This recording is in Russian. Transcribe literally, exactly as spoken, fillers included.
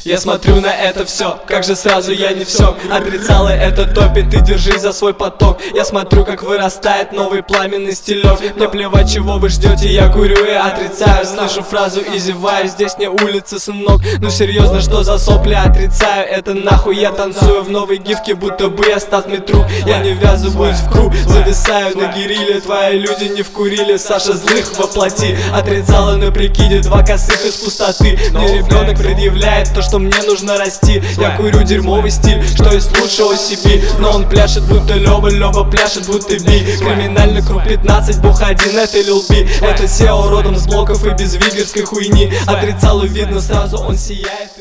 Я смотрю на это все, как же сразу я не все. Отрицало это топит, ты держись за свой поток. Я смотрю, как вырастает новый пламенный стилек. Мне плевать, чего вы ждете, я курю и отрицаю. Слышу фразу и зеваю, здесь не улица, сынок. Ну серьезно, что за сопли, отрицаю это нахуй. Я танцую в новой гифке, будто бы я статный труп. Я не ввязываюсь в круг, зависаю на гириле. Твои люди не вкурили, Саша злых воплоти. Отрицала на прикиде, два косых из пустоты. Мне ребенок предъявляет то, что мне нужно расти. Я курю дерьмовый стиль, что из лучшего себе. Но он пляшет, будто Лёва, Лёва пляшет, будто Би. Криминальный круг пятнадцать, бух один, это Лил Би. Это сео родом с блоков и без вигерской хуйни. Отрицалу видно сразу, он сияет.